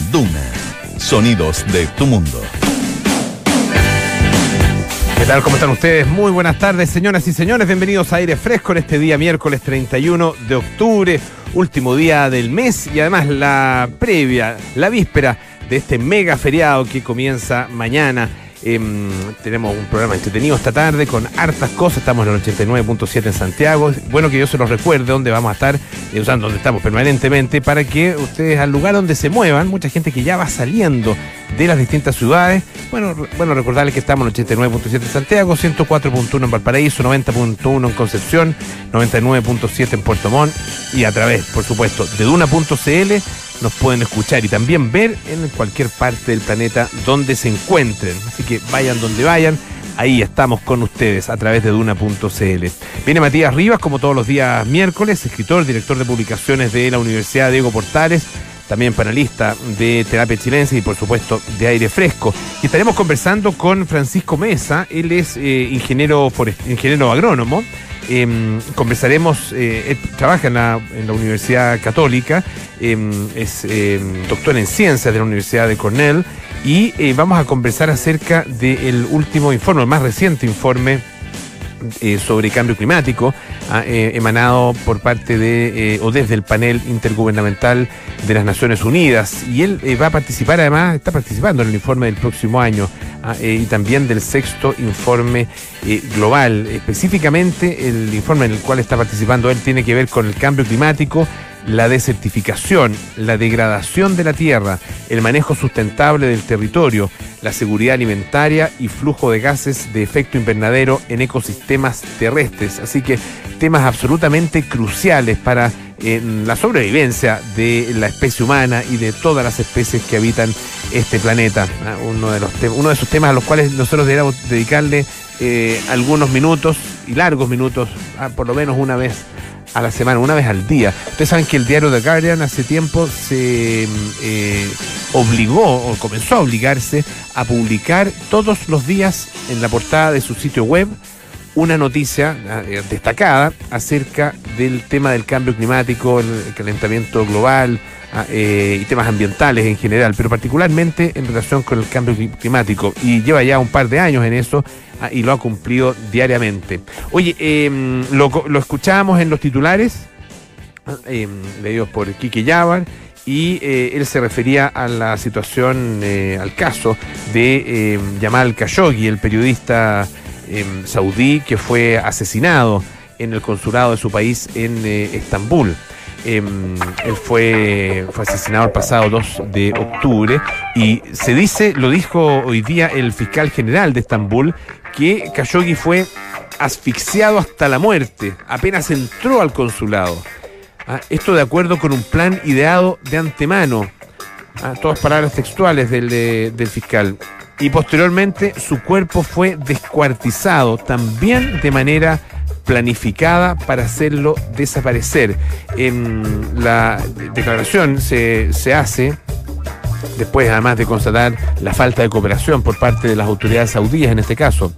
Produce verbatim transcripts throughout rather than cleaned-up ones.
Duna. Sonidos de tu mundo. ¿Qué tal? ¿Cómo están ustedes? Muy buenas tardes, señoras y señores. Bienvenidos a Aire Fresco en este día miércoles treinta y uno de octubre, último día del mes y además la previa, la víspera de este mega feriado que comienza mañana. Eh, tenemos un programa entretenido esta tarde con hartas cosas. Estamos en el ochenta y nueve punto siete en Santiago. Bueno que yo se los recuerde dónde vamos a estar, eh, usando donde estamos permanentemente, para que ustedes al lugar donde se muevan, mucha gente que ya va saliendo de las distintas ciudades, bueno, bueno recordarles que estamos en el ochenta y nueve punto siete en Santiago, ciento cuatro punto uno en Valparaíso, noventa punto uno en Concepción, noventa y nueve punto siete en Puerto Montt y a través, por supuesto, de Duna punto c l nos pueden escuchar y también ver en cualquier parte del planeta donde se encuentren. Así que vayan donde vayan, ahí estamos con ustedes a través de Duna punto c l. Viene Matías Rivas, como todos los días miércoles, escritor, director de publicaciones de la Universidad Diego Portales, también panelista de Terapia Chilense y por supuesto de Aire Fresco. Y estaremos conversando con Francisco Mesa. Él es eh, ingeniero, forest, ingeniero agrónomo. Eh, conversaremos, eh, él trabaja en la, en la Universidad Católica, eh, es eh, doctor en ciencias de la Universidad de Cornell y eh, vamos a conversar acerca del último informe, el más reciente informe Eh, sobre cambio climático, eh, emanado por parte de, eh, o desde el panel intergubernamental de las Naciones Unidas. Y él eh, va a participar, además, está participando en el informe del próximo año eh, y también del sexto informe eh, global. Específicamente, el informe en el cual está participando él tiene que ver con el cambio climático, la desertificación, la degradación de la tierra, el manejo sustentable del territorio, la seguridad alimentaria y flujo de gases de efecto invernadero en ecosistemas terrestres. Así que temas absolutamente cruciales para eh, la sobrevivencia de la especie humana y de todas las especies que habitan este planeta. Ah, uno de los temas, uno de esos temas a los cuales nosotros deberíamos dedicarle eh, algunos minutos y largos minutos, ah, por lo menos una vez a la semana, una vez al día. Ustedes saben que el diario The Guardian hace tiempo se eh, obligó, o comenzó a obligarse, a publicar todos los días en la portada de su sitio web una noticia eh, destacada acerca del tema del cambio climático, el calentamiento global eh, y temas ambientales en general, pero particularmente en relación con el cambio climático. Y lleva ya un par de años en eso, Ah, y lo ha cumplido diariamente. Oye, eh, lo, lo escuchábamos en los titulares, eh, leídos por Quique Yavar, y eh, él se refería a la situación, eh, al caso de eh, Jamal Khashoggi, el periodista eh, saudí que fue asesinado en el consulado de su país en eh, Estambul. Eh, él fue, fue asesinado el pasado dos de octubre y se dice, lo dijo hoy día el fiscal general de Estambul, que Khashoggi fue asfixiado hasta la muerte apenas entró al consulado. Ah, esto de acuerdo con un plan ideado de antemano. Ah, todas palabras textuales del, de, del fiscal. Y posteriormente su cuerpo fue descuartizado también de manera planificada para hacerlo desaparecer. En la declaración se, se hace después, además de constatar la falta de cooperación por parte de las autoridades saudíes en este caso.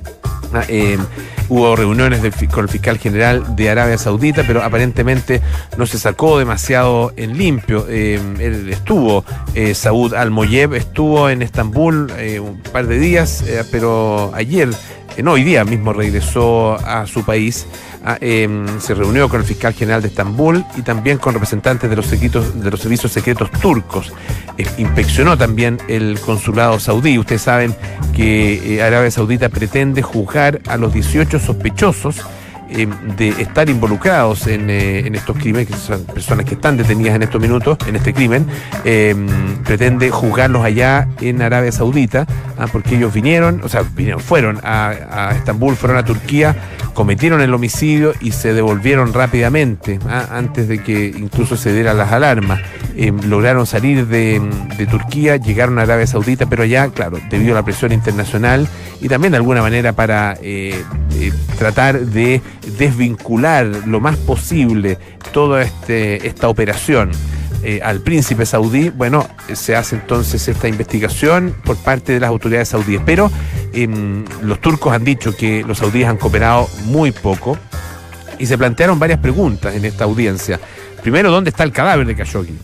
Eh, hubo reuniones de, con el fiscal general de Arabia Saudita, pero aparentemente no se sacó demasiado en limpio. Eh, él estuvo, eh, Saud Al-Moyeb estuvo en Estambul eh, un par de días, eh, pero ayer, eh, no, hoy día mismo regresó a su país. Ah, eh, se reunió con el fiscal general de Estambul y también con representantes de los, secretos, de los servicios secretos turcos. Eh, inspeccionó también el consulado saudí. Ustedes saben que eh, Arabia Saudita pretende juzgar a los dieciocho sospechosos eh, de estar involucrados en, eh, en estos crímenes, que son personas que están detenidas en estos minutos, en este crimen. Eh, pretende juzgarlos allá en Arabia Saudita, ah, porque ellos vinieron, o sea, vinieron, fueron a, a Estambul, fueron a Turquía, cometieron el homicidio y se devolvieron rápidamente, ¿ah? antes de que incluso se dieran las alarmas. Eh, lograron salir de, de Turquía, llegaron a Arabia Saudita, pero allá, claro, debido a la presión internacional y también de alguna manera para eh, eh, tratar de desvincular lo más posible toda este, esta operación eh, al príncipe saudí, bueno, se hace entonces esta investigación por parte de las autoridades saudíes. Pero eh, los turcos han dicho que los saudíes han cooperado muy poco y se plantearon varias preguntas en esta audiencia. Primero, ¿dónde está el cadáver de Khashoggi?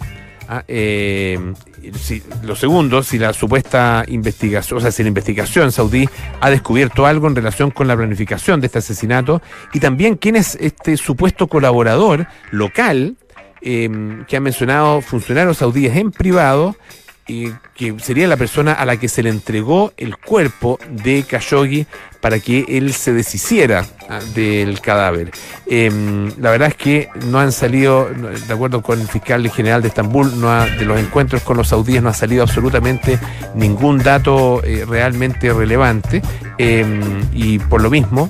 Ah, eh, si, lo segundo, si la supuesta investigación, o sea, si la investigación saudí ha descubierto algo en relación con la planificación de este asesinato, y también quién es este supuesto colaborador local eh, que han mencionado funcionarios saudíes en privado, eh, que sería la persona a la que se le entregó el cuerpo de Khashoggi para que él se deshiciera ah, del cadáver. Eh, la verdad es que no han salido, de acuerdo con el fiscal general de Estambul, no ha, de los encuentros con los saudíes no ha salido absolutamente ningún dato eh, realmente relevante, eh, y por lo mismo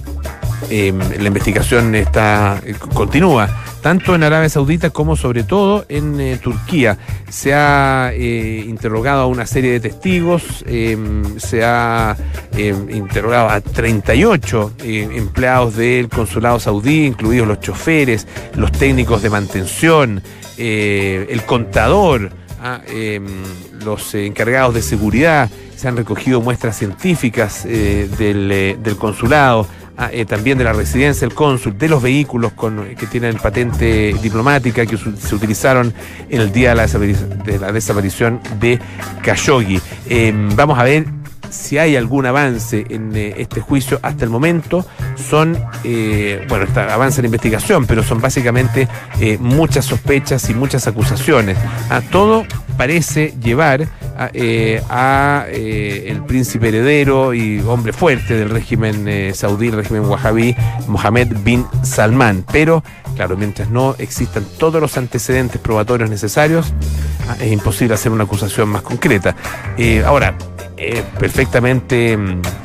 eh, la investigación está eh, continúa, tanto en Arabia Saudita como sobre todo en eh, Turquía. Se ha eh, interrogado a una serie de testigos, eh, se ha eh, interrogado a treinta y ocho eh, empleados del consulado saudí, incluidos los choferes, los técnicos de mantención, eh, el contador, ah, eh, los eh, encargados de seguridad. Se han recogido muestras científicas eh, del, eh, del consulado. Ah, eh, también de la residencia del cónsul, de los vehículos con, que tienen patente diplomática que su, se utilizaron en el día de la, de la desaparición de Khashoggi. Eh, vamos a ver si hay algún avance en eh, este juicio. Hasta el momento son, eh, bueno, está, avanza la investigación, pero son básicamente eh, muchas sospechas y muchas acusaciones. Ah, todo parece llevar a, eh, a eh, el príncipe heredero y hombre fuerte del régimen eh, saudí, el régimen wahhabí, Mohammed bin Salman. Pero, claro, mientras no existan todos los antecedentes probatorios necesarios, ah, es imposible hacer una acusación más concreta. Eh, ahora, es perfectamente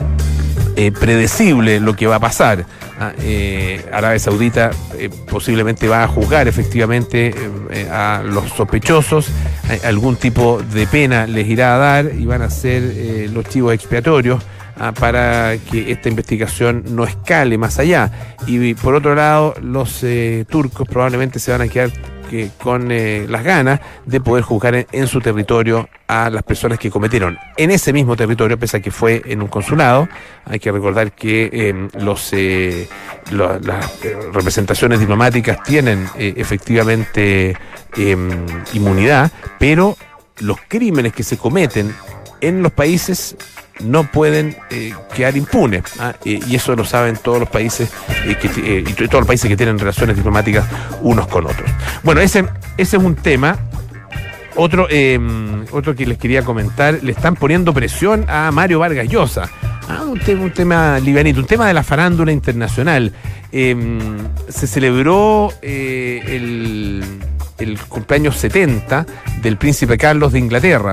eh, predecible lo que va a pasar. Ah, eh, Arabia Saudita eh, posiblemente va a juzgar efectivamente eh, a los sospechosos, eh, algún tipo de pena les irá a dar y van a ser eh, los chivos expiatorios ah, para que esta investigación no escale más allá. Y por otro lado, los eh, turcos probablemente se van a quedar que con eh, las ganas de poder juzgar en, en su territorio a las personas que cometieron en ese mismo territorio, pese a que fue en un consulado. Hay que recordar que eh, los eh, lo, las eh, representaciones diplomáticas tienen eh, efectivamente eh, inmunidad, pero los crímenes que se cometen en los países no pueden eh, quedar impunes, ¿ah? eh, y eso lo saben todos los países eh, que, eh, y todos los países que tienen relaciones diplomáticas unos con otros. Bueno, ese, ese es un tema. Otro, eh, otro que les quería comentar, le están poniendo presión a Mario Vargas Llosa. Ah, un, tema, un tema livianito, un tema de la farándula internacional. Eh, se celebró eh, el, el cumpleaños setenta del príncipe Carlos de Inglaterra.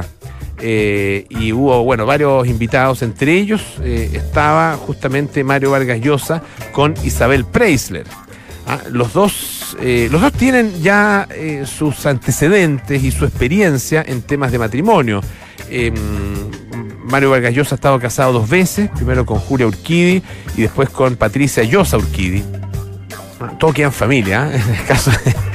Eh, y hubo, bueno, varios invitados, entre ellos eh, estaba justamente Mario Vargas Llosa con Isabel Preisler. Ah, los dos, eh, los dos tienen ya eh, sus antecedentes y su experiencia en temas de matrimonio. Eh, Mario Vargas Llosa ha estado casado dos veces, primero con Julia Urquidi y después con Patricia Llosa Urquidi. Ah, todo queda en familia, ¿eh? En el caso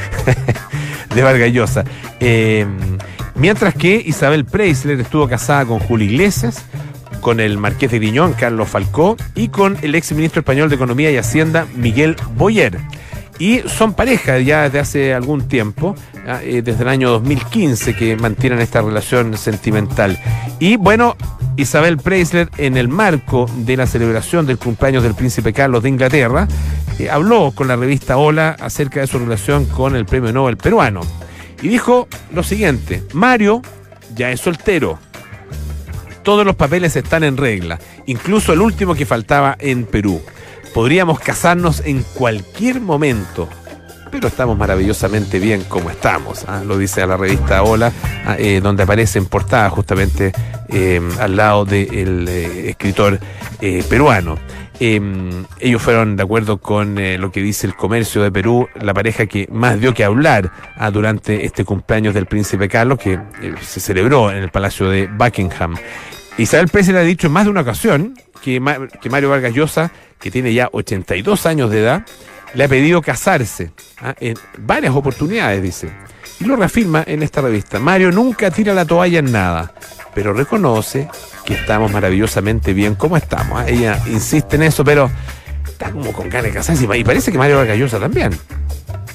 de, de Vargas Llosa. Eh, Mientras que Isabel Preisler estuvo casada con Julio Iglesias, con el marqués de Griñón, Carlos Falcó, y con el ex ministro español de Economía y Hacienda, Miguel Boyer. Y son pareja ya desde hace algún tiempo, eh, desde el año dos mil quince, que mantienen esta relación sentimental. Y bueno, Isabel Preisler, en el marco de la celebración del cumpleaños del príncipe Carlos de Inglaterra, eh, habló con la revista Hola acerca de su relación con el premio Nobel peruano. Y dijo lo siguiente: Mario ya es soltero. Todos los papeles están en regla, incluso el último que faltaba en Perú. Podríamos casarnos en cualquier momento, pero estamos maravillosamente bien como estamos. ¿Ah? Lo dice a la revista Hola, ah, eh, donde aparece en portada justamente eh, al lado del eh, escritor eh, peruano. Eh, ellos fueron, de acuerdo con eh, lo que dice el Comercio de Perú, la pareja que más dio que hablar ah, durante este cumpleaños del príncipe Carlos, que eh, se celebró en el Palacio de Buckingham. Isabel Preisler ha dicho en más de una ocasión que, Ma- que Mario Vargas Llosa, que tiene ya ochenta y dos años de edad, le ha pedido casarse ah, en varias oportunidades, dice. Y lo reafirma en esta revista. Mario nunca tira la toalla en nada, pero reconoce que estamos maravillosamente bien como estamos. ¿eh? Ella insiste en eso, pero está como con ganas de casarse. Y parece que Mario Vargas Llosa también.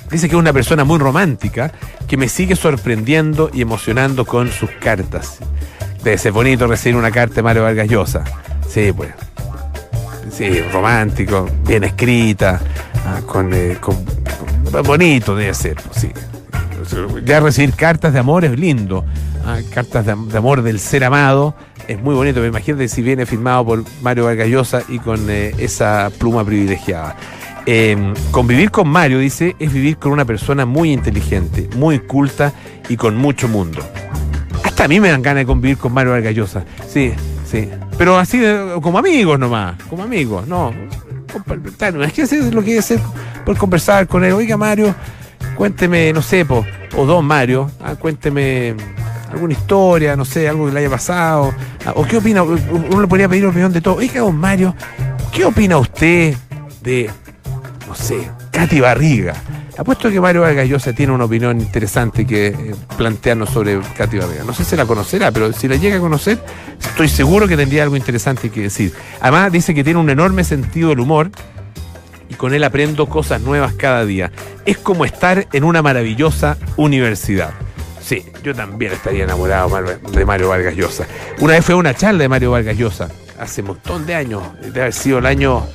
Dice que es una persona muy romántica que me sigue sorprendiendo y emocionando con sus cartas. Debe ser bonito recibir una carta de Mario Vargas Llosa. Sí, pues. Sí, romántico, bien escrita, ah, con, eh, con, con bonito debe ser, pues, sí. Ya recibir cartas de amor es lindo, ah, cartas de, de amor del ser amado es muy bonito. Me imagino si viene firmado por Mario Vargas Llosa y con eh, esa pluma privilegiada. Eh, convivir con Mario, dice, es vivir con una persona muy inteligente, muy culta y con mucho mundo. Hasta a mí me dan ganas de convivir con Mario Vargas Llosa. Sí, sí. Pero así de, como amigos nomás, como amigos, no. Imagínense lo que es hacer por conversar con él. Oiga, Mario, cuénteme, no sé, po, o don Mario, ah, cuénteme alguna historia, no sé, algo que le haya pasado. Ah, o qué opina, uno le podría pedir opinión de todo. Oiga, don Mario, ¿qué opina usted de, no sé, Katy Barriga? Apuesto que Mario Vargas Llosa tiene una opinión interesante que eh, plantearnos sobre Katy Barriga. No sé si la conocerá, pero si la llega a conocer, estoy seguro que tendría algo interesante que decir. Además, dice que tiene un enorme sentido del humor y con él aprendo cosas nuevas cada día. Es como estar en una maravillosa universidad. Sí, yo también estaría enamorado de Mario Vargas Llosa. Una vez fue a una charla de Mario Vargas Llosa, hace un montón de años, debe haber sido el año...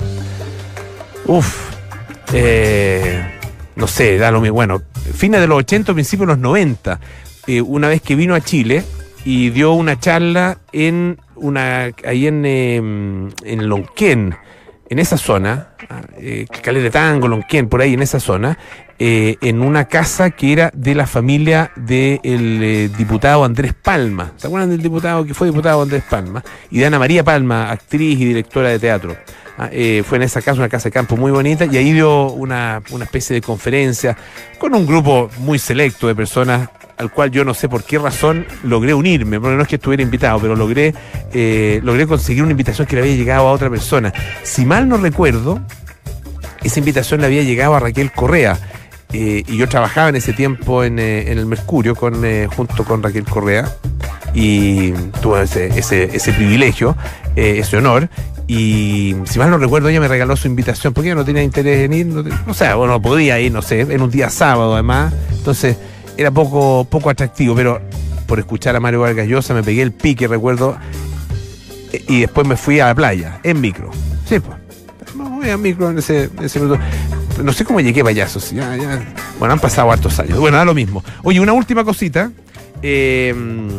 Uf, eh... no sé, da lo mismo. Bueno, fines de los ochenta, principios de los noventa, eh, una vez que vino a Chile y dio una charla en una ahí en, eh, en Lonquén, en esa zona, eh, Calera de Tango, Lonquén, por ahí en esa zona, eh, en una casa que era de la familia del eh, diputado Andrés Palma. ¿Se acuerdan del diputado que fue diputado Andrés Palma? Y de Ana María Palma, actriz y directora de teatro. Ah, eh, fue en esa casa, una casa de campo muy bonita, y ahí dio una, una especie de conferencia con un grupo muy selecto de personas al cual yo no sé por qué razón logré unirme, porque no es que estuviera invitado, pero logré, eh, logré conseguir una invitación que le había llegado a otra persona. Si mal no recuerdo, esa invitación le había llegado a Raquel Correa, eh, y yo trabajaba en ese tiempo en, eh, en el Mercurio con, eh, junto con Raquel Correa, y tuve ese, ese, ese privilegio, eh, ese honor. Y si mal no recuerdo, ella me regaló su invitación porque yo no tenía interés en ir, no, o sea, bueno, no podía ir, no sé, en un día sábado además, entonces era poco, poco atractivo, pero por escuchar a Mario Vargas Llosa me pegué el pique, recuerdo, y después me fui a la playa, en micro. Sí, pues, me voy a micro en ese, en ese minuto. No sé cómo llegué, payasos, ya, ya. Bueno, han pasado hartos años, bueno, da lo mismo. Oye, una última cosita, eh...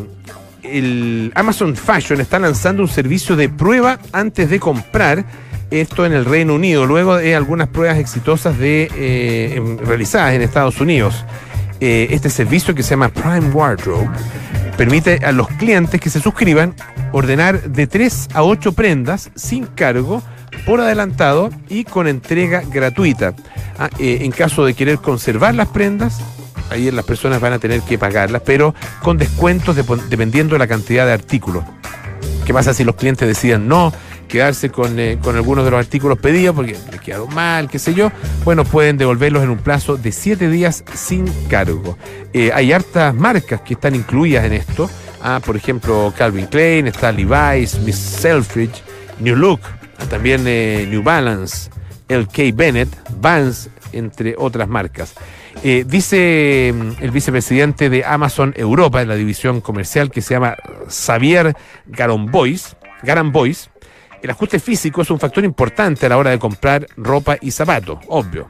el Amazon Fashion está lanzando un servicio de prueba antes de comprar, esto en el Reino Unido, luego de algunas pruebas exitosas de eh, en, realizadas en Estados Unidos. Eh, este servicio, que se llama Prime Wardrobe, permite a los clientes que se suscriban ordenar de tres a ocho prendas sin cargo, por adelantado y con entrega gratuita. Ah, eh, en caso de querer conservar las prendas, ahí las personas van a tener que pagarlas, pero con descuentos de, dependiendo de la cantidad de artículos. ¿Qué pasa si los clientes deciden no quedarse con, eh, con algunos de los artículos pedidos porque les quedaron mal, qué sé yo? Bueno, pueden devolverlos en un plazo de siete días sin cargo. Eh, hay hartas marcas que están incluidas en esto. Ah, por ejemplo, Calvin Klein, está Levi's, Miss Selfridge, New Look, ah, también eh, New Balance, L K Bennett, Vans, entre otras marcas. Eh, dice el vicepresidente de Amazon Europa, en la división comercial, que se llama Xavier Garambois, Garambois, el ajuste físico es un factor importante a la hora de comprar ropa y zapatos, obvio.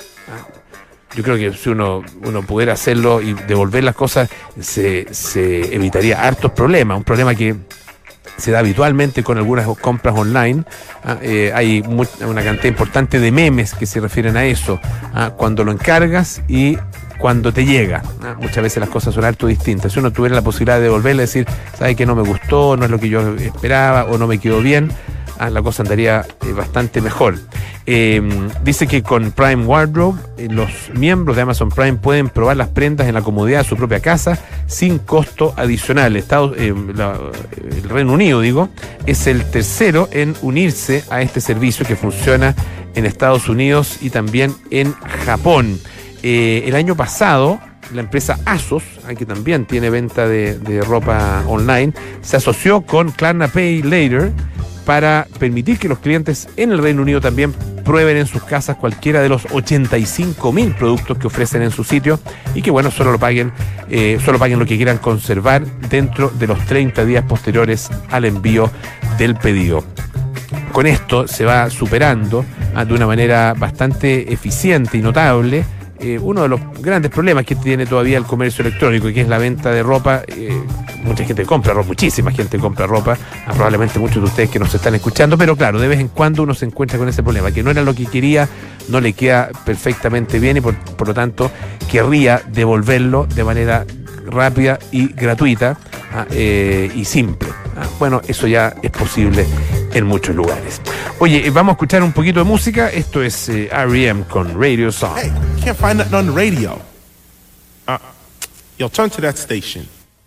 Yo creo que si uno, uno pudiera hacerlo y devolver las cosas, se, se evitaría hartos problemas. Un problema que se da habitualmente con algunas compras online. Ah, eh, hay muy, una cantidad importante de memes que se refieren a eso. Ah, cuando lo encargas y cuando te llega. Ah, muchas veces las cosas son harto distintas. Si uno tuviera la posibilidad de devolverle, decir, sabe que no me gustó, no es lo que yo esperaba o no me quedó bien, ah, la cosa andaría eh, bastante mejor. Eh, dice que con Prime Wardrobe eh, los miembros de Amazon Prime pueden probar las prendas en la comodidad de su propia casa sin costo adicional. Estados, eh, la, el Reino Unido, digo, es el tercero en unirse a este servicio que funciona en Estados Unidos y también en Japón. Eh, el año pasado, la empresa ASOS, que también tiene venta de, de ropa online, se asoció con Klarna Pay Later para permitir que los clientes en el Reino Unido también prueben en sus casas cualquiera de los ochenta y cinco mil productos que ofrecen en su sitio y que, bueno, solo lo paguen, eh, solo paguen lo que quieran conservar dentro de los treinta días posteriores al envío del pedido. Con esto se va superando ah, de una manera bastante eficiente y notable eh, uno de los grandes problemas que tiene todavía el comercio electrónico, que es la venta de ropa. Eh, mucha gente compra ropa, muchísima gente compra ropa, ah, probablemente muchos de ustedes que nos están escuchando, pero claro, de vez en cuando uno se encuentra con ese problema, que no era lo que quería, no le queda perfectamente bien y por, por lo tanto querría devolverlo de manera rápida y gratuita ah, eh, y simple. Ah, bueno, eso ya es posible en muchos lugares. Oye, vamos a escuchar un poquito de música. Esto es eh, R E M con Radio Song. Hey, can't find nothing on the radio. Uh, yo, turn to that station.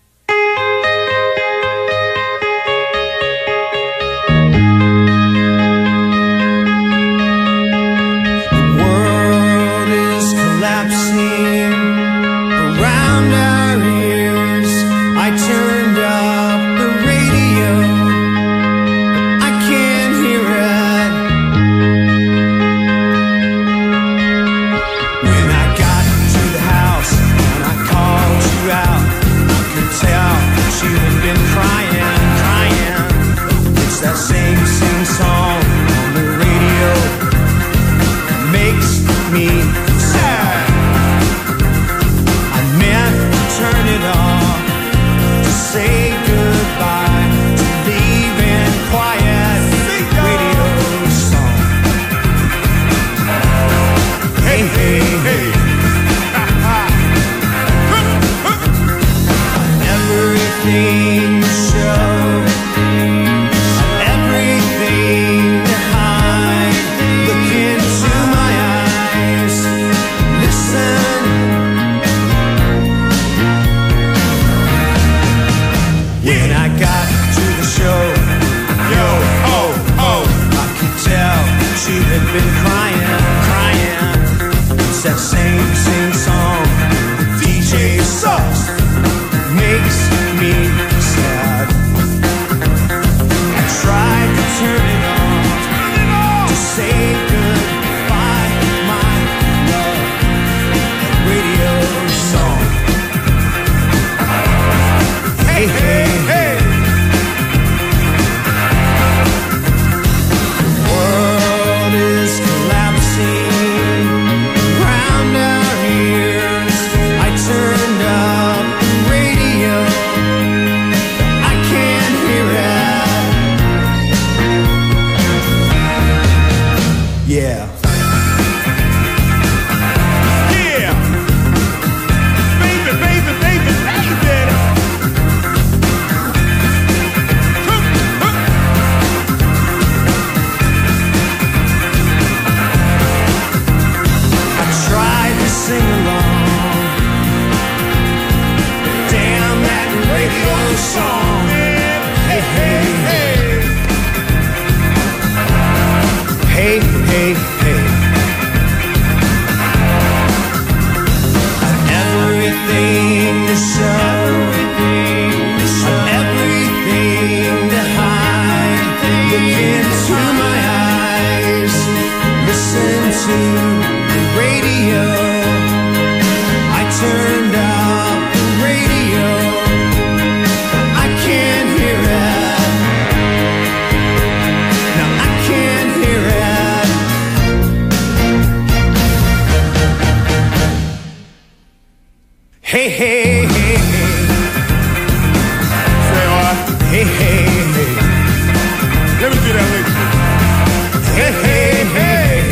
The world is collapsing around our ears. I turned up the radio. That same, same song on the radio makes me sad. I meant to turn it off, to say goodbye, to leave in quiet. Radio song. Hey, hey, hey. Everything show. She had been crying, crying. It's that same, same song. The D J sucks, makes me sad. I tried to turn it on, to say goodbye, my love. Radio song. Hey, hey, hey. Yeah. Yeah. Baby, baby, baby, baby. Huh, huh. I tried to sing along. Damn that radio song. Hey, hey, hey. Hey, hey, hey. Everything to show, everything to hide. Look into my eyes, listen to the radio. I turned up the radio. I can't hear it. No, I can't hear it. Hey, hey, hey, hey. Say what? Hey, hey, hey. Let me do that later. Hey, hey, hey.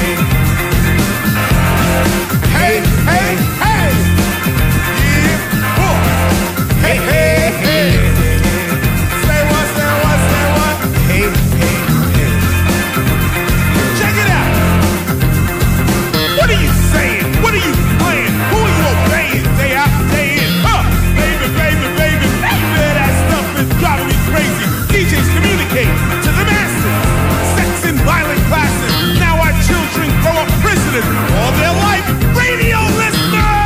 Hey, hey, hey. Yeah. Oh. Hey, hey, hey. Say what, say what, say what? Hey, hey, hey. Check it out. What are you saying? What are you playing? Who are you obeying? Day out, day in. Huh? Baby, baby, baby, baby, that stuff is driving me crazy. D Js communicate to the masses. Sex and violent classes. Now our children grow up prisoners all their life. Radio listeners!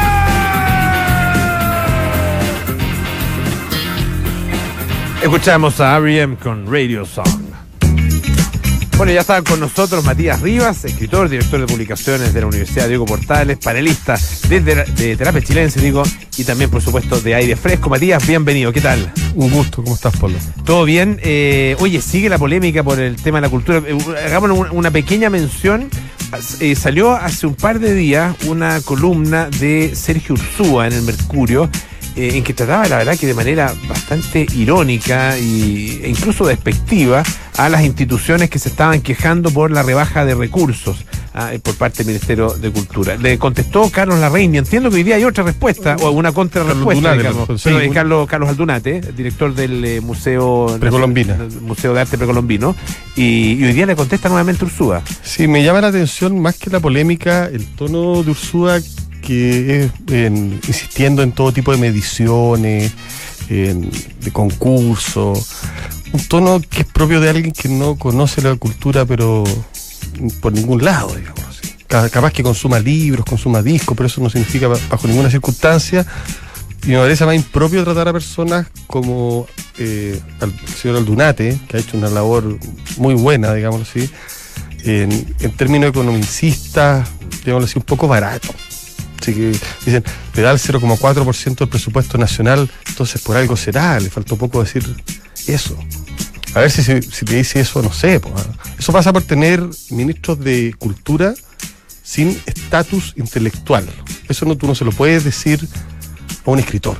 Escuchamos a R E M con Radio Song. Bueno, ya estaba con nosotros Matías Rivas, escritor, director de publicaciones de la Universidad Diego Portales, panelista de, de, de Terapia Chilense, digo, y también, por supuesto, de Aire Fresco. Matías, bienvenido, ¿qué tal? Un gusto, ¿cómo estás, Pablo? ¿Todo bien? Eh, oye, sigue la polémica por el tema de la cultura. Eh, hagámonos una, una pequeña mención. Eh, salió hace un par de días una columna de Sergio Ursúa en el Mercurio, eh, en que trataba, la verdad, que de manera bastante irónica y, e incluso despectiva a las instituciones que se estaban quejando por la rebaja de recursos ah, por parte del Ministerio de Cultura. Le contestó Carlos Larraín, y entiendo que hoy día hay otra respuesta, o una contrarrespuesta, digamos, sí, pero de Carlos, Carlos Aldunate, director del eh, Museo Precolombina. Museo de Arte Precolombino, y, y hoy día le contesta nuevamente Ursúa. Sí, me llama la atención, más que la polémica, el tono de Ursúa, que es en, insistiendo en todo tipo de mediciones, en, de concursos, un tono que es propio de alguien que no conoce la cultura, pero por ningún lado, digamos así. Capaz que consuma libros, consuma discos, pero eso no significa bajo ninguna circunstancia. Y me parece más impropio tratar a personas como eh, al señor Aldunate, que ha hecho una labor muy buena, digamos así, en, en términos economicistas, digamos así, un poco barato. Así que dicen, le da el cero coma cuatro por ciento del presupuesto nacional, entonces por algo será, le faltó poco decir eso. A ver si, si, si te dice eso, no sé. Pues, eso pasa por tener ministros de cultura sin estatus intelectual. Eso no, tú no se lo puedes decir a un escritor.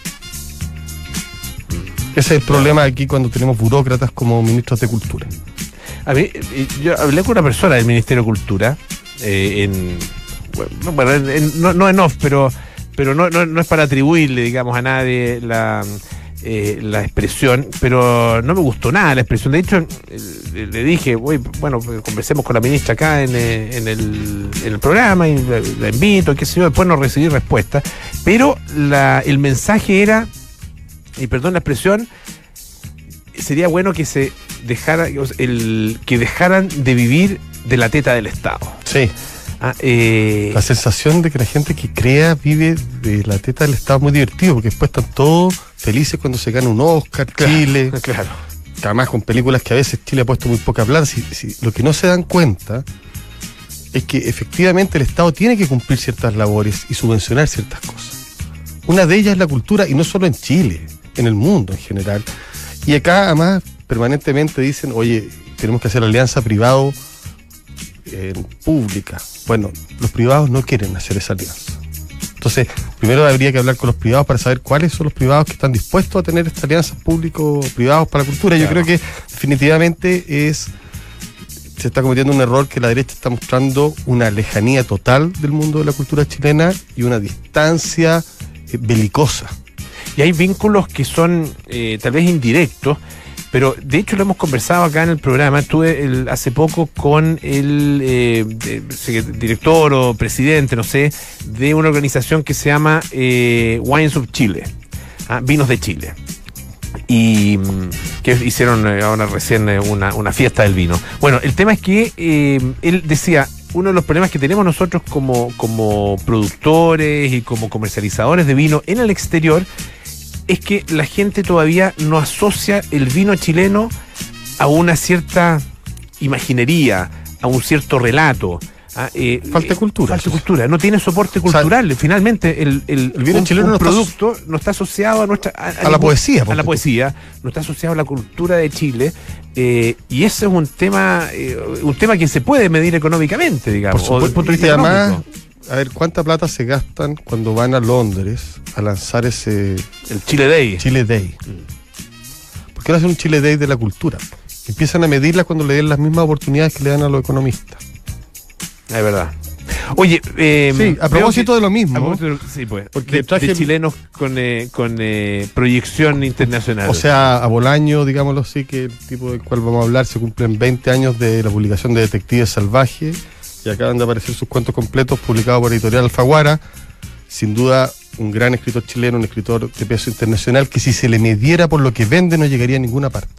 Ese es el problema aquí cuando tenemos burócratas como ministros de cultura. A mí, yo hablé con una persona del Ministerio de Cultura, eh, en, bueno, en, en, no, no en off, pero, pero no, no, no es para atribuirle, digamos, a nadie la... Eh, la expresión, pero no me gustó nada la expresión. De hecho, eh, le dije, voy, bueno, conversemos con la ministra acá en, eh, en, el, en el programa, y la, la invito, qué sé yo, después no recibí respuesta, pero la, el mensaje era, y perdón la expresión, sería bueno que se dejara, el, que dejaran de vivir de la teta del Estado. Sí. Ah, eh, la sensación de que la gente que crea vive de la teta del Estado es muy divertido, porque después están todos felices cuando se gana un Oscar, claro, Chile. Claro. Además, con películas que a veces Chile ha puesto muy poca plata. Si, si, lo que no se dan cuenta es que efectivamente el Estado tiene que cumplir ciertas labores y subvencionar ciertas cosas. Una de ellas es la cultura, y no solo en Chile, en el mundo en general. Y acá, además, permanentemente dicen, oye, tenemos que hacer alianza privado eh, pública. Bueno, los privados no quieren hacer esa alianza. Entonces, primero habría que hablar con los privados para saber cuáles son los privados que están dispuestos a tener esta alianza público-privados para la cultura. Claro. Yo creo que definitivamente es se está cometiendo un error, que la derecha está mostrando una lejanía total del mundo de la cultura chilena y una distancia eh, belicosa. Y hay vínculos que son eh, tal vez indirectos, pero de hecho lo hemos conversado acá en el programa. Estuve el, hace poco con el eh, de, director o presidente, no sé, de una organización que se llama eh, Wines of Chile, ¿ah? Vinos de Chile, y que hicieron eh, ahora recién eh, una, una fiesta del vino. Bueno, el tema es que eh, él decía, uno de los problemas que tenemos nosotros como, como productores y como comercializadores de vino en el exterior es que la gente todavía no asocia el vino chileno a una cierta imaginería, a un cierto relato. A, eh, falta de cultura. Falta de cultura, no tiene soporte cultural. O sea, finalmente el, el, el vino un, chileno un no producto está, no está asociado a nuestra a, a, a ningún, la poesía. A la poesía, no está asociado a la cultura de Chile. Eh, y ese es un tema, eh, un tema que se puede medir económicamente, digamos. Por supuesto, punto de vista y además, económico. A ver, ¿cuánta plata se gastan cuando van a Londres a lanzar ese... el Chile Day? Chile Day. ¿Por qué no hacen un Chile Day de la cultura? Empiezan a medirla cuando le den las mismas oportunidades que le dan a los economistas. Es verdad. Oye, eh, sí, a propósito que, de lo mismo. Propósito, sí, pues. Porque de, traje, de chilenos con, eh, con eh, proyección internacional. O sea, a Bolaño, digámoslo así, que el tipo del cual vamos a hablar, se cumplen veinte años de la publicación de Detectives Salvajes, y acaban de aparecer sus cuentos completos publicados por Editorial Alfaguara. Sin duda, un gran escritor chileno, un escritor de peso internacional, que si se le midiera por lo que vende no llegaría a ninguna parte.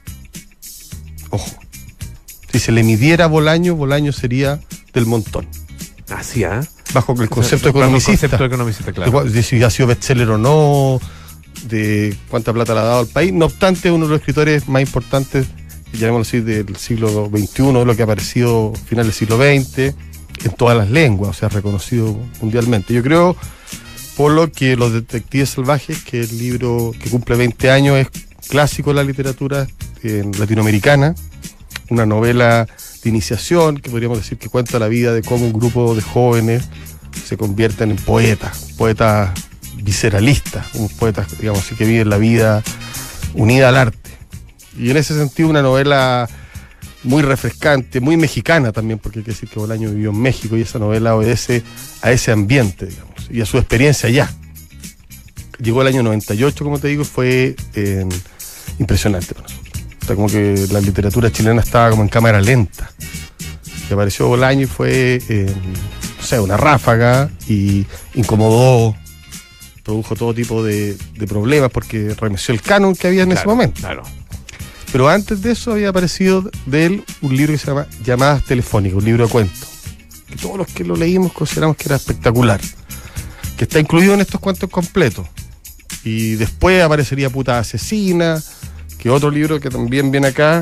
Ojo. Si se le midiera a Bolaño, Bolaño sería del montón. Así, ¿ah? ¿eh? Bajo el concepto bajo economicista. El concepto economicista, claro. De, de si ha sido bestseller o no, de cuánta plata le ha dado al país. No obstante, uno de los escritores más importantes llamémoslo así, del siglo veintiuno, lo que ha aparecido a finales del siglo veinte, en todas las lenguas, o sea, reconocido mundialmente. Yo creo, Polo, que Los Detectives Salvajes, que el libro que cumple veinte años, es clásico de la literatura eh, latinoamericana, una novela de iniciación, que podríamos decir que cuenta la vida de cómo un grupo de jóvenes se convierten en poetas, poetas visceralistas, unos poetas, digamos así, que viven la vida unida al arte. Y en ese sentido una novela muy refrescante, muy mexicana también, porque hay que decir que Bolaño vivió en México y esa novela obedece a ese ambiente, digamos, y a su experiencia allá. Llegó el año noventa y ocho, como te digo, fue eh, impresionante para nosotros. O sea, como que la literatura chilena estaba como en cámara lenta. Y apareció Bolaño y fue, eh, no sé, una ráfaga, y incomodó, produjo todo tipo de, de problemas, porque remeció el canon que había en Claro, ese momento. Claro. Pero antes de eso había aparecido de él un libro que se llama Llamadas Telefónicas, un libro de cuentos, que todos los que lo leímos consideramos que era espectacular, que está incluido en estos cuentos completos. Y después aparecería Puta Asesina, que otro libro que también viene acá,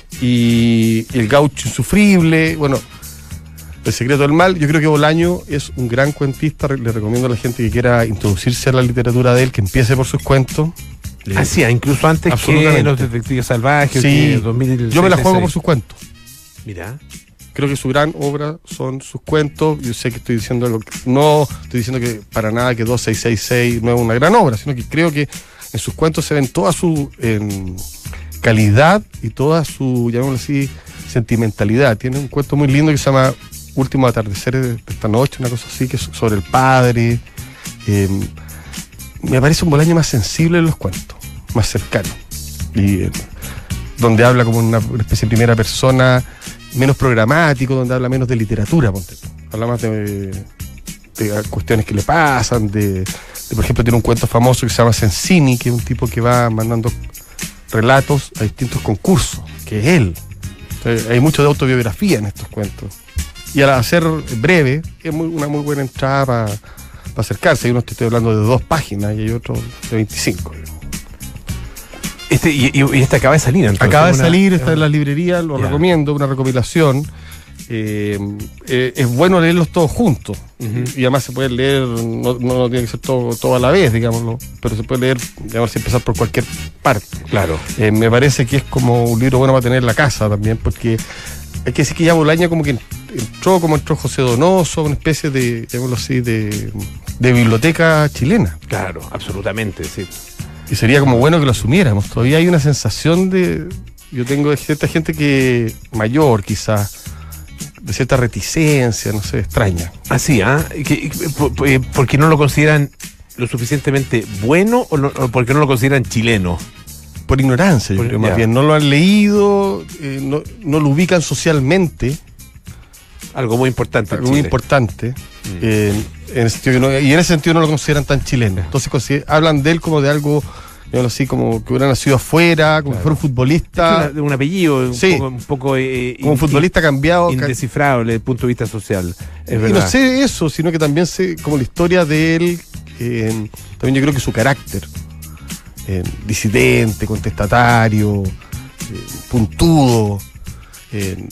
y El Gaucho Insufrible, bueno, El Secreto del Mal. Yo creo que Bolaño es un gran cuentista, le recomiendo a la gente que quiera introducirse a la literatura de él, que empiece por sus cuentos. Así, ah, incluso antes Absolutamente. que Los Detectives Salvajes. Sí, que dos mil seis, yo me la juego seis. por sus cuentos. Mira. Creo que su gran obra son sus cuentos. Yo sé que estoy diciendo algo que, no estoy diciendo que para nada que dos seis seis seis no es una gran obra, sino que creo que en sus cuentos se ven toda su en, calidad y toda su, llamémoslo así, sentimentalidad. Tiene un cuento muy lindo que se llama Último Atardecer de esta noche, una cosa así, que es sobre el padre. Eh, me parece un Bolaño más sensible en los cuentos, más cercano. Y eh, donde habla como una, una especie de primera persona, menos programático, donde habla menos de literatura, ponte. Habla más de, de cuestiones que le pasan, de, de, por ejemplo, tiene un cuento famoso que se llama Sensini, que es un tipo que va mandando relatos a distintos concursos, que es él. Entonces, hay mucho de autobiografía en estos cuentos. Y al hacer breve, es muy, una muy buena entrada para pa acercarse. Hay unos que estoy hablando de dos páginas y hay otros de veinticinco. Este, y, y, y este acaba de salir, entonces. Acaba de una- salir, está en las librerías, lo Ya. recomiendo, una recopilación. Eh, eh, es bueno leerlos todos juntos. Ujú. Y además se puede leer, no, no tiene que ser todo, todo a la vez, digámoslo, pero se puede leer, digamos, sin empezar por cualquier parte. Claro. Eh, me parece que es como un libro bueno para tener en la casa también, porque hay que decir que ya Bolaño como que entró, como entró José Donoso, una especie de, llamémoslo así, de, de biblioteca chilena. Claro, absolutamente, sí. Y sería como bueno que lo asumiéramos. Todavía hay una sensación de... Yo tengo de cierta gente que mayor, quizás, de cierta reticencia, no sé, extraña. Así, ¿ah? Que- por- por- eh, ¿Porque no lo consideran lo suficientemente bueno o, no, o porque no lo consideran chileno? Por ignorancia, yo Por- creo, ya. más bien. No lo han leído, eh, no, no lo ubican socialmente, Algo muy importante. en algo muy Chile. importante. eh, en ese sentido que no- y en ese sentido no lo consideran tan chileno. Entonces consider- hablan de él como de algo, digamos así, como que hubiera nacido afuera, como Claro. que fuera un futbolista, Una- de un apellido un Sí. poco, un poco eh, como un in- futbolista cambiado. ca- indescifrable desde el punto de vista social. Es Y verdad. no sé eso, sino que también sé como la historia de él, eh, también yo creo que su carácter, eh, disidente, contestatario, eh, puntudo, eh,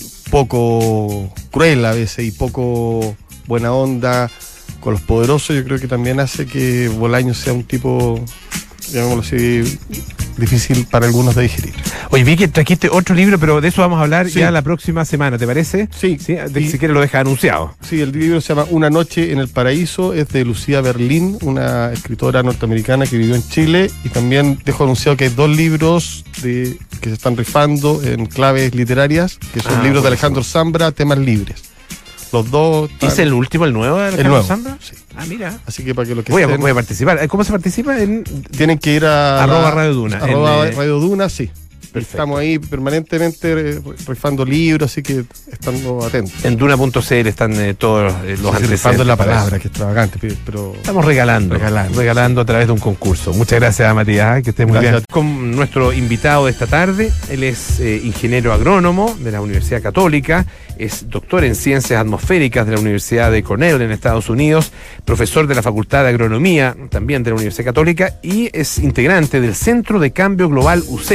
poco cruel a veces y poco buena onda con los poderosos, yo creo que también hace que Bolaño sea un tipo, llamémoslo así, difícil para algunos de digerir. Oye, vi que trajiste otro libro, pero de eso vamos a hablar Sí. ya la próxima semana, ¿te parece? Sí. ¿Sí? De- Y- si quieres lo dejas anunciado. Sí, el libro se llama Una noche en el paraíso, es de Lucía Berlín, una escritora norteamericana que vivió en Chile, y también dejo anunciado que hay dos libros de, que se están rifando en claves literarias, que son Ah, libros de buenísimo. Alejandro Zambra, Temas Libres. Los dos están- ¿Es el último, el nuevo de el Alejandro nuevo. Zambra? Sí. Ah, mira. Así que para que los que Voy a, estén- voy a participar. ¿Cómo se participa? En... tienen que ir a Arroba la- Radio Duna, arroba en, eh, Radio Duna, sí. Perfecto. Estamos ahí permanentemente eh, rifando libros, así que estando atentos. En duna punto c l están eh, todos eh, los Sí, antecedentes rifando es la para palabra, eso. que es extravagante, pero- pero Estamos regalando, Regalando. regalando a través de un concurso. Muchas gracias, Matías, que estés muy Gracias. bien. Con nuestro invitado de esta tarde, él es eh, ingeniero agrónomo de la Universidad Católica, es doctor en ciencias atmosféricas de la Universidad de Cornell en Estados Unidos, profesor de la Facultad de Agronomía también de la Universidad Católica y es integrante del Centro de Cambio Global U C,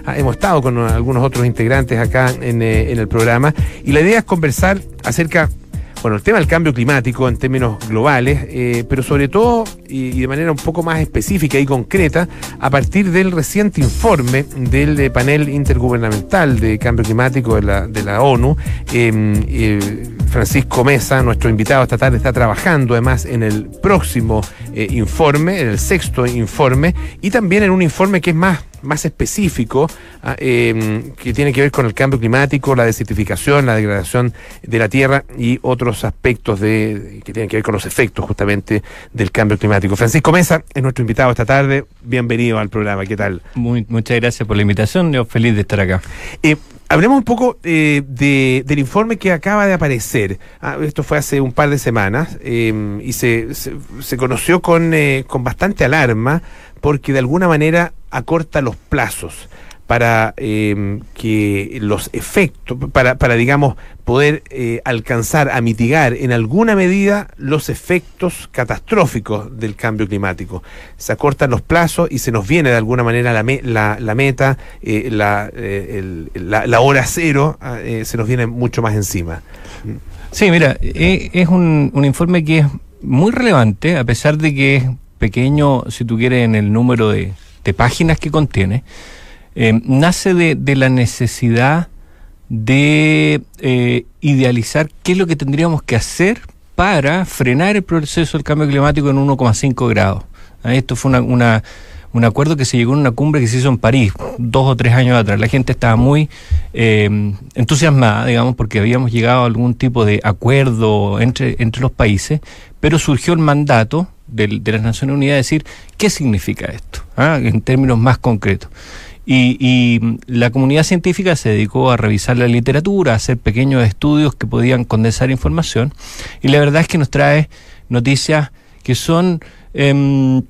Ah, hemos estado con algunos otros integrantes acá en, eh, en el programa, y la idea es conversar acerca, bueno, el tema del cambio climático en términos globales, eh, pero sobre todo y, y de manera un poco más específica y concreta, a partir del reciente informe del eh, panel intergubernamental de cambio climático de la, de la ONU. Eh, eh, Francisco Mesa, nuestro invitado esta tarde, está trabajando además en el próximo eh, informe, en el sexto informe, y también en un informe que es más, más específico, eh, que tiene que ver con el cambio climático, la desertificación, la degradación de la tierra y otros aspectos de, que tienen que ver con los efectos justamente del cambio climático. Francisco Mesa es nuestro invitado esta tarde. Bienvenido al programa. ¿Qué tal? Muy, muchas gracias por la invitación. Yo feliz de estar acá. Eh, Hablemos un poco eh, de, del informe que acaba de aparecer. Ah, esto fue hace un par de semanas eh, y se, se, se conoció con, eh, con bastante alarma, porque de alguna manera acorta los plazos para eh, que los efectos, para, para digamos, poder eh, alcanzar a mitigar en alguna medida los efectos catastróficos del cambio climático. Se acortan los plazos y se nos viene de alguna manera la, me, la, la meta, eh, la, eh, el, la, la hora cero, eh, se nos viene mucho más encima. Sí, mira, eh, es un, un informe que es muy relevante, a pesar de que es pequeño, si tú quieres, en el número de, de páginas que contiene. Eh, nace de, de la necesidad de eh, idealizar qué es lo que tendríamos que hacer para frenar el proceso del cambio climático en uno coma cinco grados. ¿Ah? Esto fue una, una, un acuerdo que se llegó en una cumbre que se hizo en París dos o tres años atrás. La gente estaba muy eh, entusiasmada, digamos, porque habíamos llegado a algún tipo de acuerdo entre, entre los países, pero surgió el mandato de, de las Naciones Unidas de decir qué significa esto, ¿ah? En términos más concretos. Y, y la comunidad científica se dedicó a revisar la literatura, a hacer pequeños estudios que podían condensar información, y la verdad es que nos trae noticias que son, eh,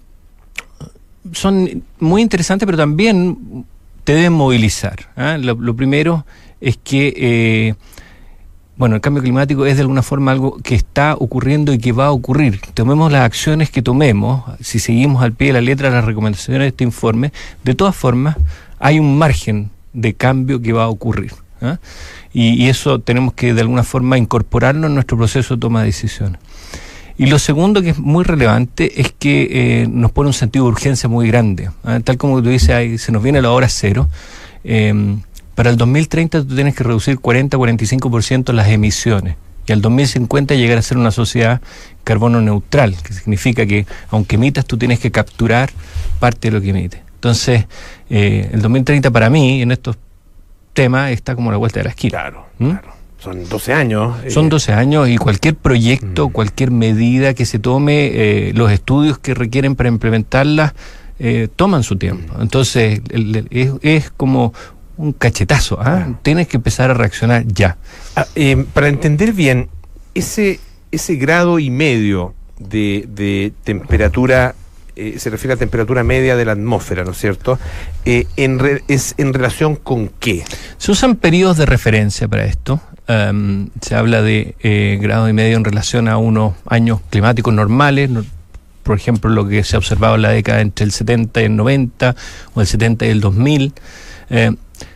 son muy interesantes, pero también te deben movilizar. ¿eh? Lo, lo primero es que eh, bueno, el cambio climático es de alguna forma algo que está ocurriendo y que va a ocurrir. Tomemos las acciones que tomemos, si seguimos al pie de la letra las recomendaciones de este informe, de todas formas hay un margen de cambio que va a ocurrir. ¿eh? Y, y eso tenemos que de alguna forma incorporarlo en nuestro proceso de toma de decisiones. Y lo segundo que es muy relevante es que eh, nos pone un sentido de urgencia muy grande. ¿eh? Tal como tú dices, ahí se nos viene la hora cero. Eh, Para el dos mil treinta tú tienes que reducir cuarenta a cuarenta y cinco por ciento las emisiones, y al dos mil cincuenta llegar a ser una sociedad carbono neutral, que significa que aunque emitas tú tienes que capturar parte de lo que emites. Entonces, eh, el dos mil treinta para mí en estos temas está como a la vuelta de la esquina. Claro, ¿Mm? claro. Son doce años. Eh. Son doce años, y cualquier proyecto, Mm. cualquier medida que se tome, eh, los estudios que requieren para implementarla, eh, toman su tiempo. Entonces, el, el, es, es como un cachetazo, ¿ah? Ah. Tienes que empezar a reaccionar ya. Ah, eh, para entender bien, ese, ese grado y medio de, de temperatura, eh, se refiere a temperatura media de la atmósfera, ¿no es cierto? Eh, en re, ¿Es en relación con qué? Se usan periodos de referencia para esto. Um, se habla de eh, grado y medio en relación a unos años climáticos normales, no, por ejemplo, lo que se ha observado en la década entre el setenta y el noventa, o el setenta y el dos mil. Eh,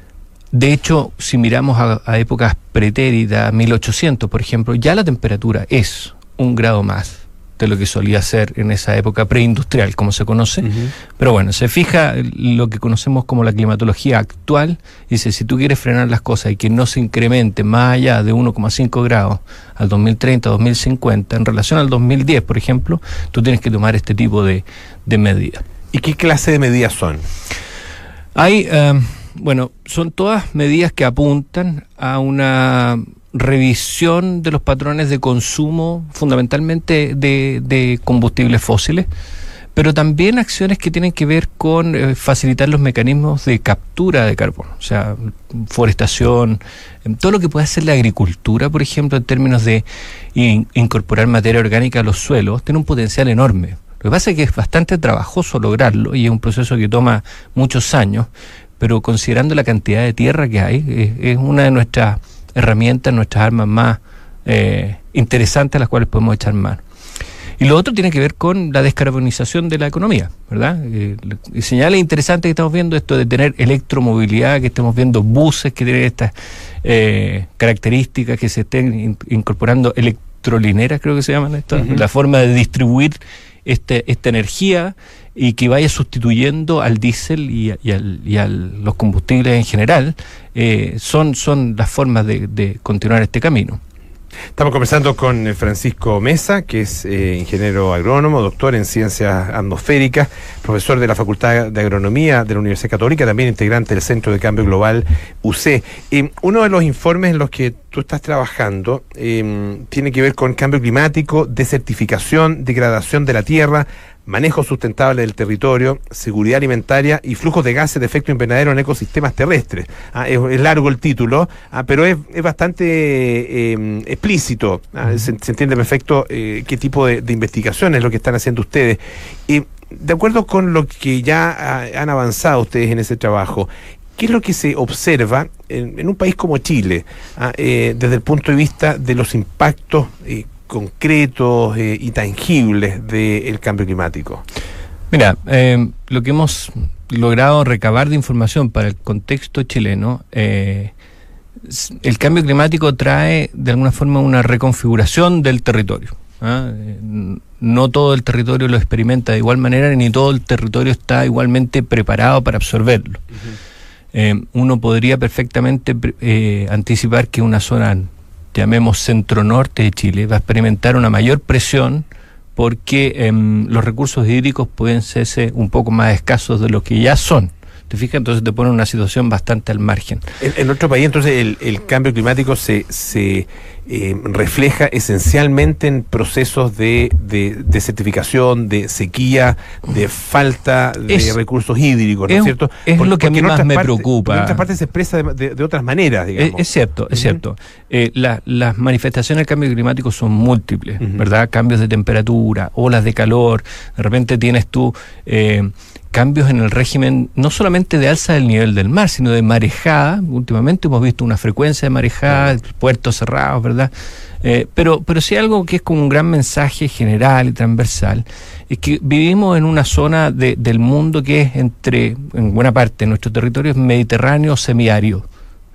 De hecho, si miramos a, a épocas pretéritas, mil ochocientos, por ejemplo, ya la temperatura es un grado más de lo que solía ser en esa época preindustrial, como se conoce. Uh-huh. Pero bueno, se fija lo que conocemos como la climatología actual, y dice, si tú quieres frenar las cosas y que no se incremente más allá de uno coma cinco grados al dos mil treinta, dos mil cincuenta, en relación al dos mil diez, por ejemplo, tú tienes que tomar este tipo de, de medidas. ¿Y qué clase de medidas son? Hay... Uh, Bueno, son todas medidas que apuntan a una revisión de los patrones de consumo, fundamentalmente de, de combustibles fósiles, pero también acciones que tienen que ver con eh, facilitar los mecanismos de captura de carbono, o sea, forestación, todo lo que puede hacer la agricultura, por ejemplo, en términos de in, incorporar materia orgánica a los suelos, tiene un potencial enorme. Lo que pasa es que es bastante trabajoso lograrlo y es un proceso que toma muchos años, pero considerando la cantidad de tierra que hay, es, es una de nuestras herramientas, nuestras armas más eh, interesantes a las cuales podemos echar mano. Y lo otro tiene que ver con la descarbonización de la economía, ¿verdad? Eh, señales interesantes que estamos viendo, esto de tener electromovilidad, que estamos viendo buses que tienen estas eh, características, que se estén in, incorporando electrolineras, creo que se llaman esto, uh-huh. la forma de distribuir este, esta energía y que vaya sustituyendo al diésel y a, y al, y a los combustibles en general, eh, son, son las formas de, de continuar este camino. Estamos conversando con Francisco Mesa, que es eh, ingeniero agrónomo, doctor en ciencias atmosféricas, profesor de la Facultad de Agronomía de la Universidad Católica, también integrante del Centro de Cambio Global U C. Eh, uno de los informes en los que tú estás trabajando eh, tiene que ver con cambio climático, desertificación, degradación de la tierra, manejo sustentable del territorio, seguridad alimentaria y flujos de gases de efecto invernadero en ecosistemas terrestres. Ah, es, es largo el título, ah, pero es, es bastante eh, explícito. Ah, se, se entiende perfecto eh, qué tipo de, de investigación es lo que están haciendo ustedes. Eh, de acuerdo con lo que ya ah, han avanzado ustedes en ese trabajo, ¿qué es lo que se observa en, en un país como Chile, ah, eh, desde el punto de vista de los impactos eh, concretos eh, y tangibles del cambio climático? Mira, eh, lo que hemos logrado recabar de información para el contexto chileno, eh, el cambio climático trae de alguna forma una reconfiguración del territorio. ¿ah? No todo el territorio lo experimenta de igual manera, ni todo el territorio está igualmente preparado para absorberlo. Uh-huh. eh, uno podría perfectamente eh, anticipar que una zona, llamemos centro-norte de Chile, va a experimentar una mayor presión porque eh, los recursos hídricos pueden serse un poco más escasos de lo que ya son. ¿Te fijas? Entonces te pone en una situación bastante al margen. En, en nuestro país, entonces, el, el cambio climático se, se eh, refleja esencialmente en procesos de, de desertificación, de sequía, de falta de es, recursos hídricos, ¿no es cierto? Es Por, lo que a mí más me parte, preocupa. En otras partes se expresa de, de, de otras maneras, digamos. Es, es cierto, es uh-huh. cierto. Eh, la, las manifestaciones del cambio climático son múltiples, uh-huh. ¿verdad? Cambios de temperatura, olas de calor, de repente tienes tú... Eh, cambios en el régimen, no solamente de alza del nivel del mar, sino de marejada. Últimamente hemos visto una frecuencia de marejada, puertos cerrados, ¿verdad? Eh, pero, pero sí algo que es como un gran mensaje general y transversal, es que vivimos en una zona de, del mundo que es entre, en buena parte de nuestro territorio, es mediterráneo semiárido.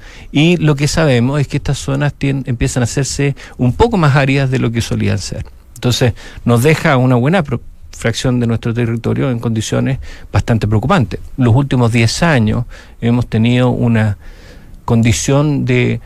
Y lo que sabemos es que estas zonas tienen, empiezan a hacerse un poco más áridas de lo que solían ser. Entonces, nos deja una buena pro- fracción de nuestro territorio en condiciones bastante preocupantes. Los últimos diez años hemos tenido una condición de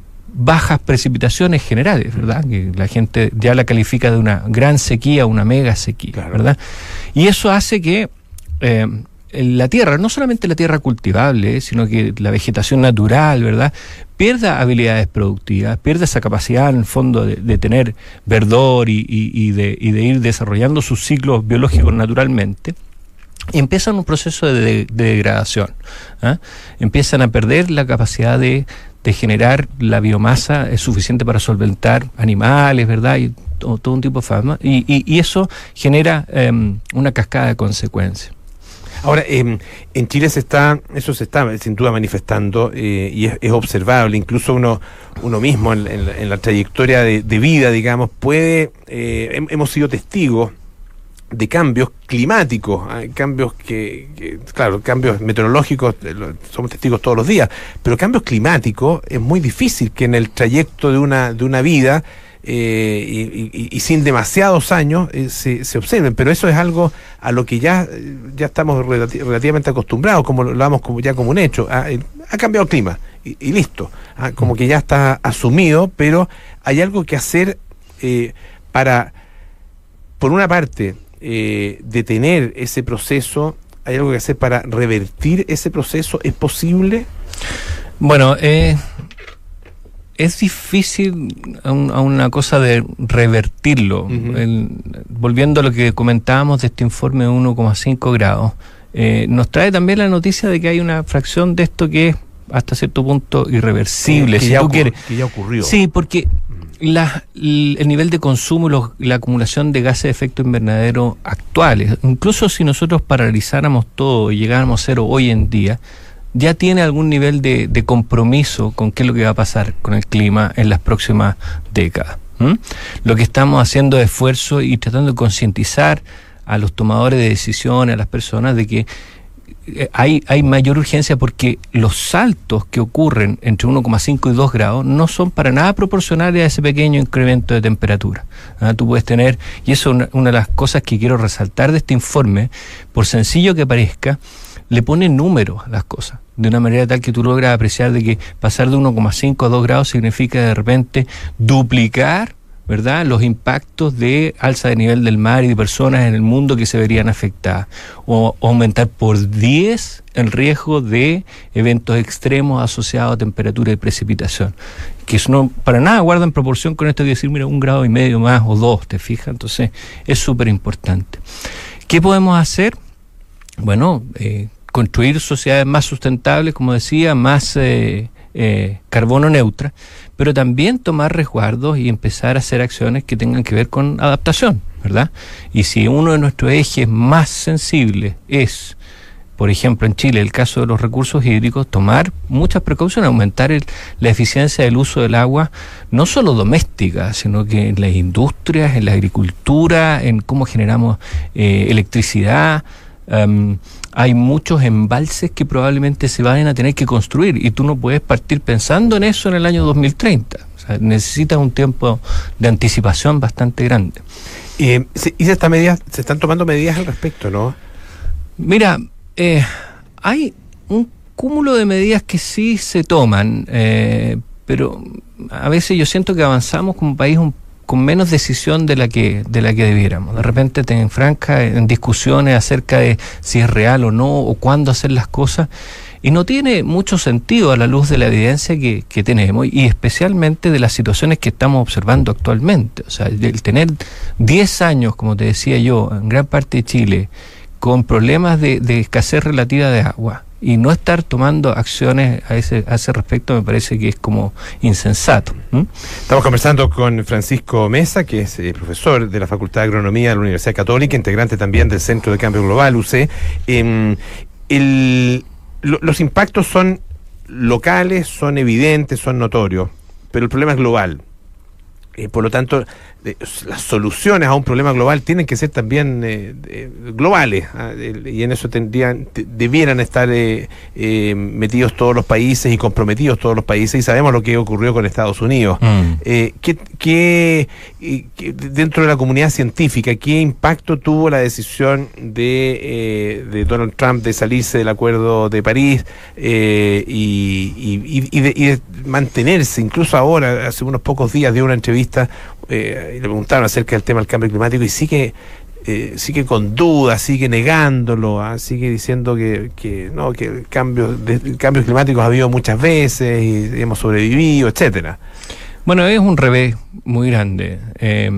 bajas precipitaciones generales, ¿verdad? Que la gente ya la califica de una gran sequía, una mega sequía, claro. ¿verdad? Y eso hace que eh, la tierra, no solamente la tierra cultivable, sino que la vegetación natural, ¿verdad?, pierda habilidades productivas, pierda esa capacidad en el fondo de, de tener verdor y, y, y, de, y de ir desarrollando sus ciclos biológicos naturalmente, y empiezan un proceso de, de, de degradación. ¿eh? Empiezan a perder la capacidad de, de generar la biomasa es suficiente para solventar animales, ¿verdad?, y todo, todo un tipo de forma, y, y, y eso genera eh, una cascada de consecuencias. Ahora, eh, en Chile se está, eso se está sin duda manifestando eh, y es, es observable, incluso uno uno mismo en, en, la, en la trayectoria de, de vida, digamos, puede, eh, hemos sido testigos de cambios climáticos, ¿eh? cambios que, que, claro, cambios meteorológicos, eh, somos testigos todos los días, pero cambios climáticos es muy difícil que en el trayecto de una, de una vida Eh, y, y, y sin demasiados años eh, se, se observen, pero eso es algo a lo que ya, ya estamos relati- relativamente acostumbrados, como lo damos como, ya como un hecho. Ha, ha cambiado el clima y, y listo, ah, como que ya está asumido, pero hay algo que hacer eh, para, por una parte, eh, detener ese proceso. ¿Hay algo que hacer para revertir ese proceso? ¿Es posible? Bueno, eh es difícil a, un, a una cosa de revertirlo. Uh-huh. El, volviendo a lo que comentábamos de este informe de uno coma cinco grados, eh, nos trae también la noticia de que hay una fracción de esto que es hasta cierto punto irreversible. Que, si ya, tú ocurri- quieres. que ya ocurrió. Sí, porque la, el nivel de consumo y los, la acumulación de gases de efecto invernadero actuales, incluso si nosotros paralizáramos todo y llegáramos a cero hoy en día, ya tiene algún nivel de, de compromiso con qué es lo que va a pasar con el clima en las próximas décadas. ¿Mm? Lo que estamos haciendo es esfuerzo y tratando de concientizar a los tomadores de decisiones, a las personas, de que hay, hay mayor urgencia porque los saltos que ocurren entre uno coma cinco y dos grados no son para nada proporcionales a ese pequeño incremento de temperatura. ¿Ah? Tú puedes tener, y eso es una, una de las cosas que quiero resaltar de este informe, por sencillo que parezca, le pone números a las cosas, de una manera tal que tú logras apreciar de que pasar de uno coma cinco a dos grados significa de repente duplicar, ¿verdad?, los impactos de alza de nivel del mar y de personas en el mundo que se verían afectadas, o aumentar por diez el riesgo de eventos extremos asociados a temperatura y precipitación, que eso no para nada guarda en proporción con esto de decir, mira, un grado y medio más o dos, ¿te fijas? Entonces es súper importante. ¿Qué podemos hacer? Bueno, eh, construir sociedades más sustentables, como decía, más eh, eh, carbono neutra, pero también tomar resguardos y empezar a hacer acciones que tengan que ver con adaptación, ¿verdad? Y si uno de nuestros ejes más sensibles es, por ejemplo, en Chile, el caso de los recursos hídricos, tomar muchas precauciones, aumentar el, la eficiencia del uso del agua, no solo doméstica, sino que en las industrias, en la agricultura, en cómo generamos eh, electricidad. Um, hay muchos embalses que probablemente se van a tener que construir y tú no puedes partir pensando en eso en el año dos mil treinta. O sea, necesitas un tiempo de anticipación bastante grande. Eh, ¿Y se, está medidas, se están tomando medidas al respecto, no? Mira, eh, hay un cúmulo de medidas que sí se toman, eh, pero a veces yo siento que avanzamos como país un con menos decisión de la que de la que debiéramos. De repente te enfranca en discusiones acerca de si es real o no, o cuándo hacer las cosas, y no tiene mucho sentido a la luz de la evidencia que, que tenemos, y especialmente de las situaciones que estamos observando actualmente. O sea, el tener diez años, como te decía yo, en gran parte de Chile, con problemas de, de escasez relativa de agua, y no estar tomando acciones a ese, a ese respecto, me parece que es como insensato. ¿Mm? Estamos conversando con Francisco Mesa, que es eh, profesor de la Facultad de Agronomía de la Universidad Católica, integrante también del Centro de Cambio Global, U C. Eh, el, lo, los impactos son locales, son evidentes, son notorios, pero el problema es global. Eh, por lo tanto, eh, las soluciones a un problema global tienen que ser también eh, eh, globales, ¿eh? Y en eso tendrían, te, debieran estar eh, eh, metidos todos los países y comprometidos todos los países, y sabemos lo que ocurrió con Estados Unidos. Mm. Eh, ¿qué, qué, qué, dentro de la comunidad científica, qué impacto tuvo la decisión de, eh, de Donald Trump de salirse del Acuerdo de París eh, y, y, y, de, y de mantenerse, incluso ahora, hace unos pocos días, dio una entrevista Eh, y le preguntaron acerca del tema del cambio climático y sigue eh, sigue con dudas, sigue negándolo, ¿eh? Sigue diciendo que, que no que el cambio de, el cambios climáticos ha habido muchas veces y hemos sobrevivido, etcétera. Bueno, es un revés muy grande. Eh,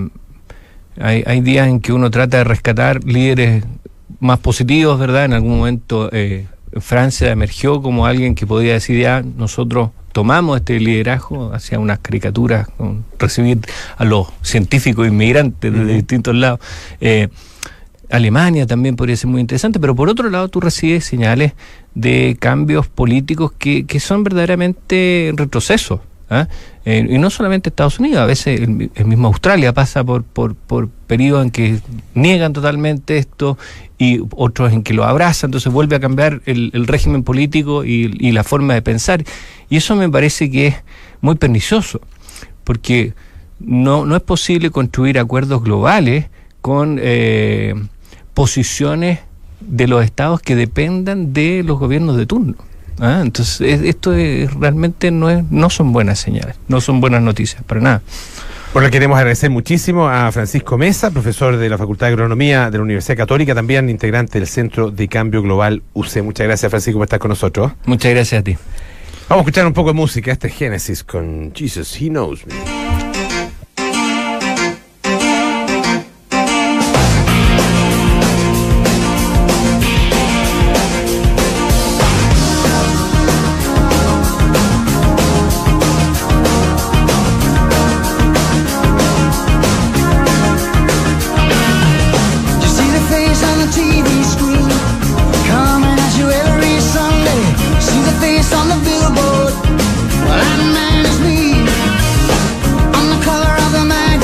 hay, hay días en que uno trata de rescatar líderes más positivos, ¿verdad? En algún momento eh, Francia emergió como alguien que podía decir, ya, nosotros tomamos este liderazgo hacia unas caricaturas, con recibir a los científicos inmigrantes de uh-huh. distintos lados. Eh, Alemania también podría ser muy interesante, pero por otro lado tú recibes señales de cambios políticos que, que son verdaderamente retrocesos. ¿Ah? Eh, y no solamente Estados Unidos, a veces el, el mismo Australia pasa por, por, por periodos en que niegan totalmente esto y otros en que lo abrazan, entonces vuelve a cambiar el, el régimen político y, y la forma de pensar, y eso me parece que es muy pernicioso, porque no, no es posible construir acuerdos globales con eh, posiciones de los estados que dependan de los gobiernos de turno. Ah, entonces esto es, realmente no es, no son buenas señales, no son buenas noticias, para nada. Bueno, queremos agradecer muchísimo a Francisco Mesa, profesor de la Facultad de Agronomía de la Universidad Católica, también integrante del Centro de Cambio Global U C. Muchas gracias, Francisco, por estar con nosotros. Muchas gracias a ti. Vamos a escuchar un poco de música. Este es Genesis con Jesus, He Knows Me. On the billboard, well, that man is me. I'm the color of the mag.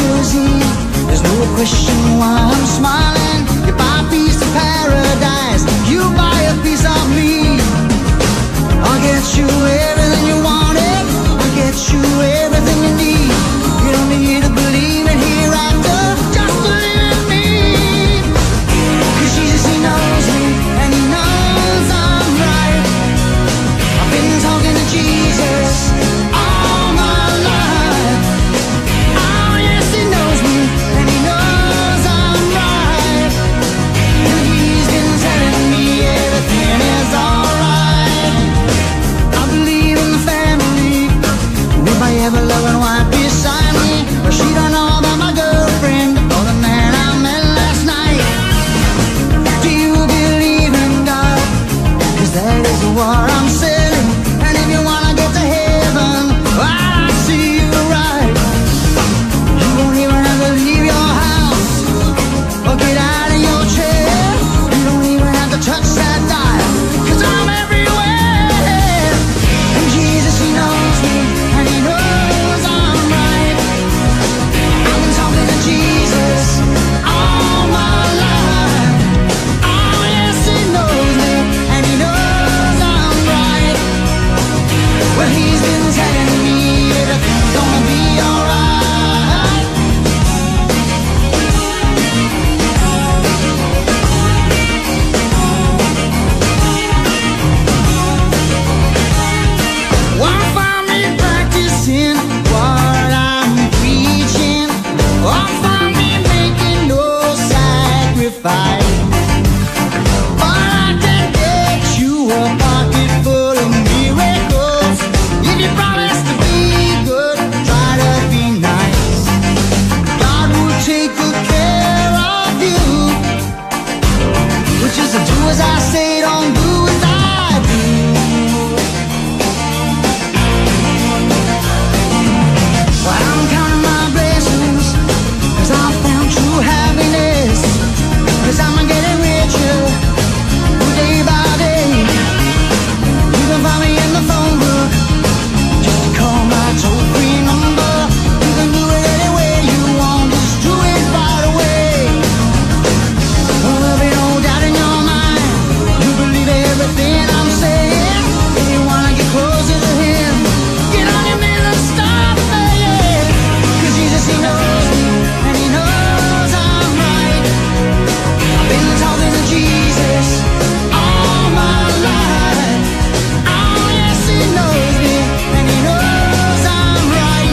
question why I'm smiling. You buy a piece of paradise, you buy a piece of me. I'll get you everything you wanted, I'll get you everything you need. You don't need to believe in hereafter, just believe in me. 'Cause Jesus, he knows me, and he knows I'm right. I've been talking to Jesus all my life. Oh yes, he knows me, and he knows I'm right. And he's been telling me everything is alright. I believe in the family, with my ever-loving wife beside me. But she don't know about my girlfriend, or the man I met last night. Do you believe in God? 'Cause that is what I'm saying. And if you wanna get to heaven, well, I see you right. You won't even have to leave your house or get out of your chair. You don't even have to touch that dial, 'cause I'm everywhere. And Jesus, he knows me, and he knows I'm right. I've been talking to Jesus all my life. Oh yes, he knows me, and he knows I'm right. Well, he's been telling me everything's gonna be alright. Won't find me practicing what I'm preaching, won't find me making no sacrifice. But I can get you a pocket full of miracles if you promise to be good, try to be nice. God will take good care of you, which is to do as I say, don't do as I do. But I'm counting my blessings, 'cause I found true happiness. 'Cause I'm getting richer day by day. You can find me in the phone book, just call my toll-free number. You can do it any way you want, just do it right away. Oh, there'll be no doubt in your mind, you believe everything I'm saying. If you wanna get closer to him, get on your knees and start praying. 'Cause Jesus, he knows me, and he knows I'm right. I've been talking to Jesus all my life. Oh yes, he knows me, and he knows I'm right.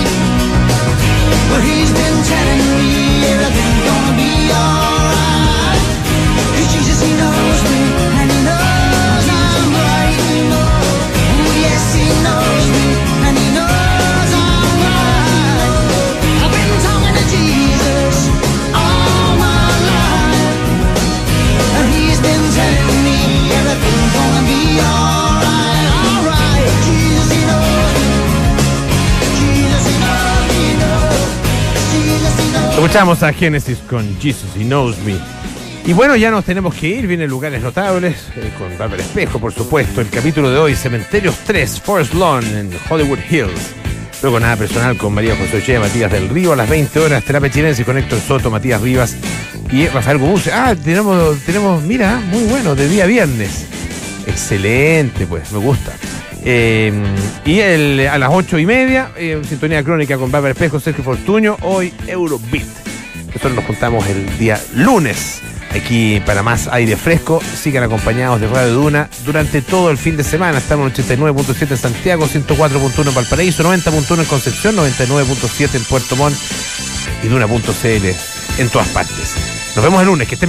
But he's been telling me everything's gonna be alright. 'Cause Jesus, he knows me, and he knows I'm right. Oh yes, he knows me, and he knows I'm right. I've been talking to Jesus all my life, and he's been telling me everything's gonna be alright, alright. Jesus, he knows me, Jesus, he knows me, he knows. Jesus, he knows. Escuchamos a Genesis con Jesus, He Knows Me. Y bueno, ya nos tenemos que ir, vienen lugares notables, eh, con Bárbara Espejo, por supuesto. El capítulo de hoy, Cementerios tres, Forest Lawn en Hollywood Hills. Luego nada personal con María José Ochea, Matías del Río, a las veinte horas, Terapia Chilense con Héctor Soto, Matías Rivas y Rafael Gomús. Ah, tenemos, tenemos, mira, muy bueno, de día viernes. Excelente, pues, me gusta. Eh, y el, a las ocho y media, eh, Sintonía Crónica con Bárbara Espejo, Sergio Fortuño, hoy Eurobeat. Nosotros nos juntamos el día lunes aquí para más aire fresco. Sigan acompañados de Radio Duna durante todo el fin de semana. Estamos en ochenta y nueve punto siete en Santiago, ciento cuatro punto uno en Valparaíso, noventa punto uno en Concepción, noventa y nueve punto siete en Puerto Montt y Duna punto c l en todas partes. Nos vemos el lunes. Que estén